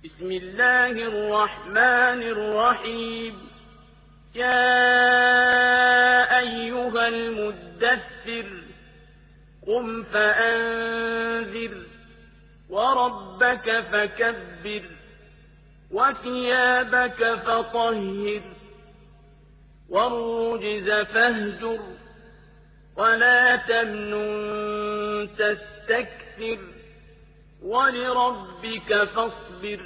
بسم الله الرحمن الرحيم يا أيها المدثر قم فأنذر وربك فكبر وثيابك فطهر والرجز فاهجر ولا تمنن تستكثر ولربك فاصبر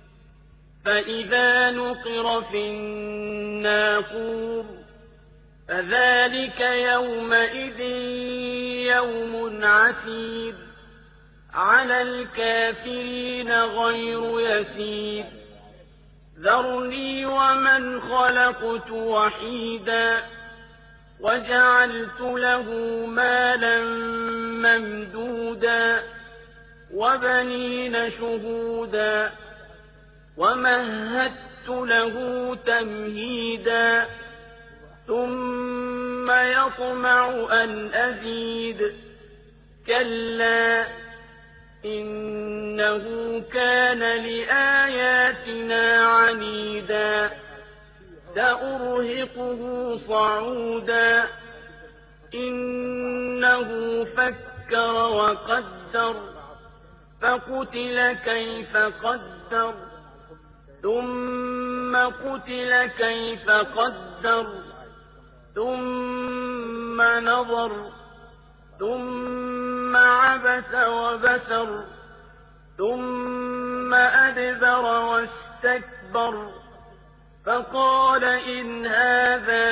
فإذا نقر في الناقور فذلك يومئذ يوم عسير على الكافرين غير يسير ذرني ومن خلقت وحيدا وجعلت له مالا ممدودا وبنين شهودا ومهدت له تمهيدا ثم يطمع أن أزيد كلا إنه كان لآياتنا عنيدا سأرهقه صعودا إنه فكر وقدر فقتل كيف قدر ثم قتل كيف قدر ثم نظر ثم عبس وبسر ثم أدبر واستكبر فقال إن هذا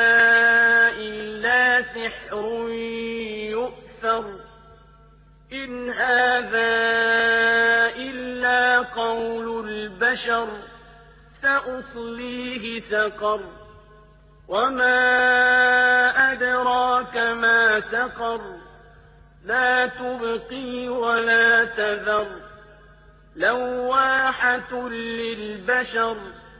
إلا سحر يؤثر إن هذا إلا قول البشر سأصليه سقر وما أدراك ما سقر لا تبقي ولا تذر لواحة للبشر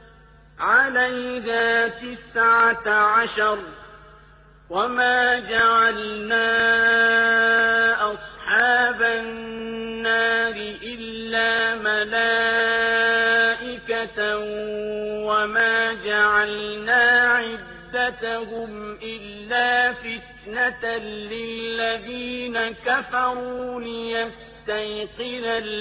عليها 19 وما جعلنا أصحاب النار إلا ملائكة وما جعلنا عدتهم إلا فتنة للذين كفروا ليستيقن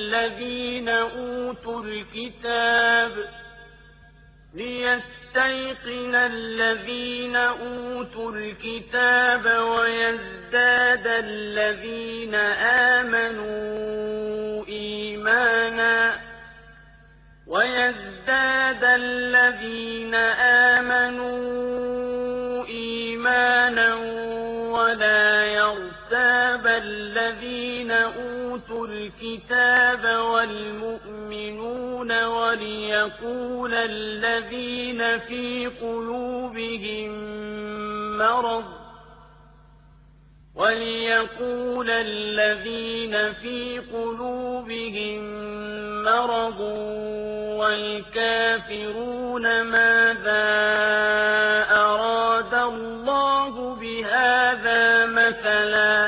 الذين أوتوا الكتاب ويزداد الذين آمنوا إيمانا ولا يرتاب الذين أوتوا الكتاب والمؤمنون وليقول الذين في قلوبهم مرض والكافرون ماذا أراد الله بهذا مثلا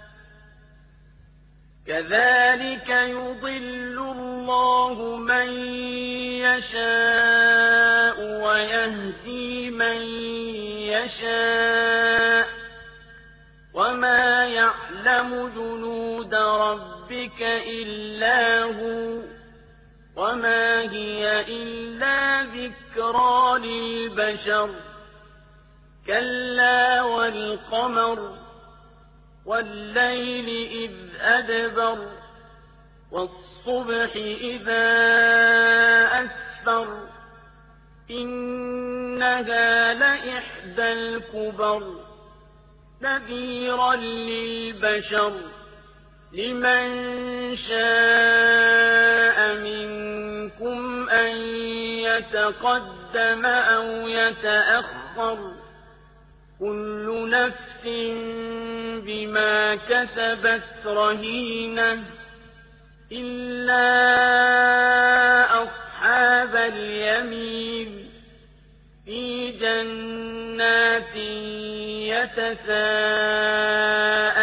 كذلك يضل الله من يشاء ويهدي من يشاء وما يعلم جنود ربك إلا هو وما هي إلا ذكرى للبشر كلا والقمر والليل إذ أدبر والصبح إذا أسفر إنها لإحدى الكبر نذيرا للبشر لمن شاء منكم أن يتقدم أو يتأخر كل نفس بما كسبت رهينة إلا أصحاب اليمين في جنات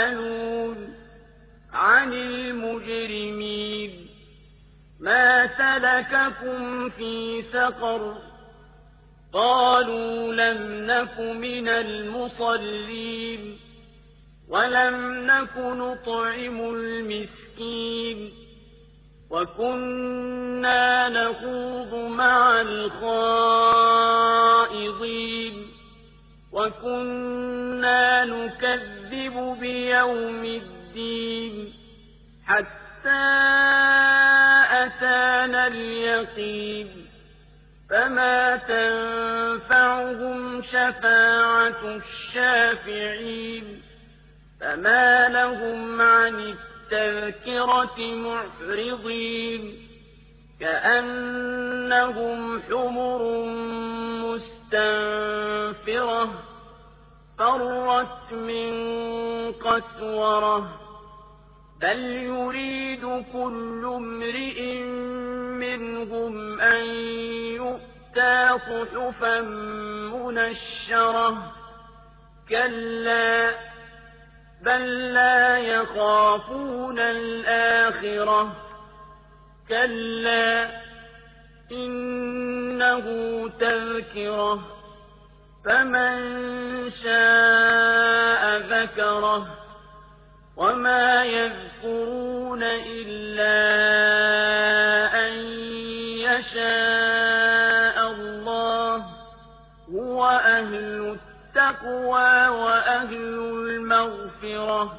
يتساءلون عن المجرمين ما سلككم في سقر قالوا لم نك من المصلين ولم نك نطعم المسكين وكنا نخوض مع الخائضين وكنا نكذب بيوم الدين حتى أتانا اليقين فما تنفعهم شفاعة الشافعين فما لهم عن التذكرة معرضين كأنهم حمر مستنفرة فرت من قسورة بل يريد كل امرئ منهم أن يؤتى صحفا منشرة كلا بل لا يخافون الآخرة كلا إنه تذكرة فمن شاء ذكره وما يذكرون إلا أن يشاء الله هو أهل التقوى